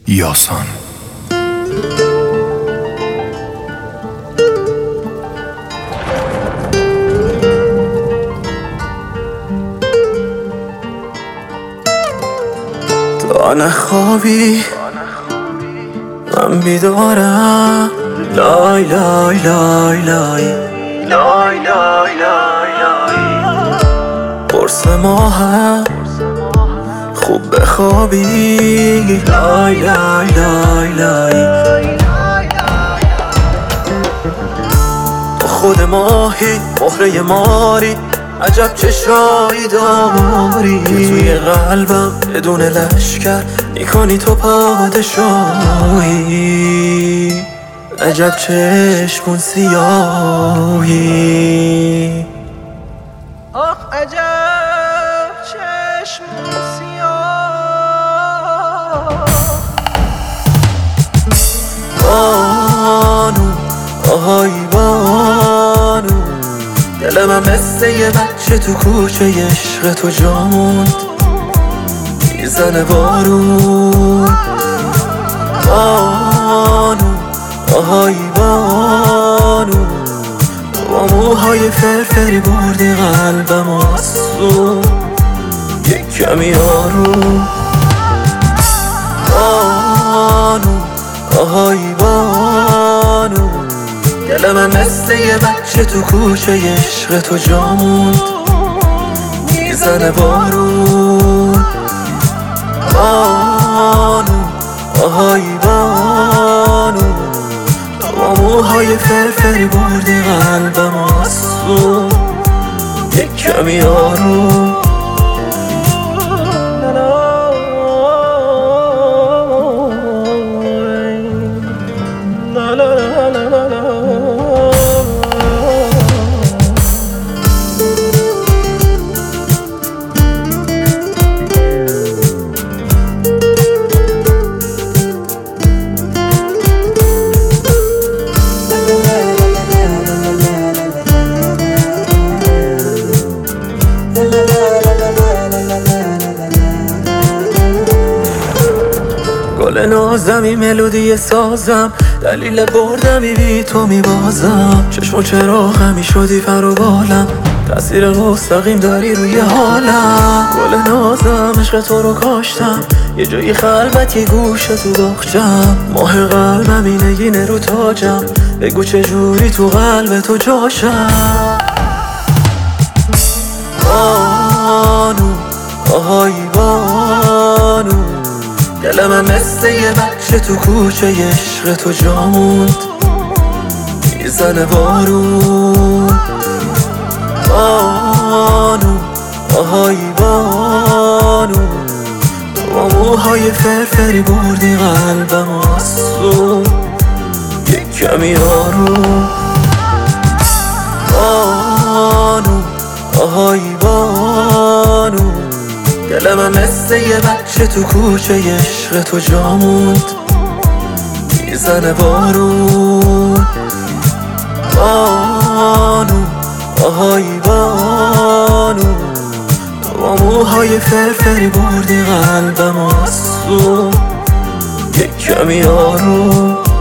یاسان. تا نخوابی من بیدارم، لای لای لای لای لای لای لای لای. قرص ما هم خوب بخوابی، لای لای لای لای. تو خود ماهی مهره ماری، عجب چشایی داری که توی قلبم بدون لشکر میکنی تو پادشاهی. عجب چشمون سیاهی، آخ عجب چشمون سیاه. بانو آهای بانو، دل من مثل یه بچه تو کوچه عشق تو جا موند، میزنه بارون. بانو آهای بانو، با موهای فرفری بردی قلبم آسون، یک کمی آروم. بانو آهای بانو، دل من مثل یه بچه تو کوچه عشق تو جا موند، میزنه بارون. بانو آهای بانو، با موهای فرفری بردی قلبم آسون، یک کمی آروم. گل نازمی ملودی سازم، دلیل بردمی بی تو میبازم. چشم و چراغمی شدی پر و بالم، تأثیر مستقیم داری روی حالم. گل نازم عشق تو رو کاشتم، یه جایی خلوتی گوشه تو باغچم. ماه قلبم اینه رو تاجم، بگو چجوری تو قلب تو جاشم. بانو آهای بانو، دل من مثل یه بچه تو کوچه عشق تو جا موند، میزنه بارون. بانو آهای بانو، با موهای فرفری بردی قلبم آسون، یک کمی آروم. بانو آهای بانو، دل من مثل یه بچه تو کوچه عشق تو جا موند، میزنه بارون. بانو آهای بانو، با موهای فرفری بردی قلبم آسون، یک کمی آروم.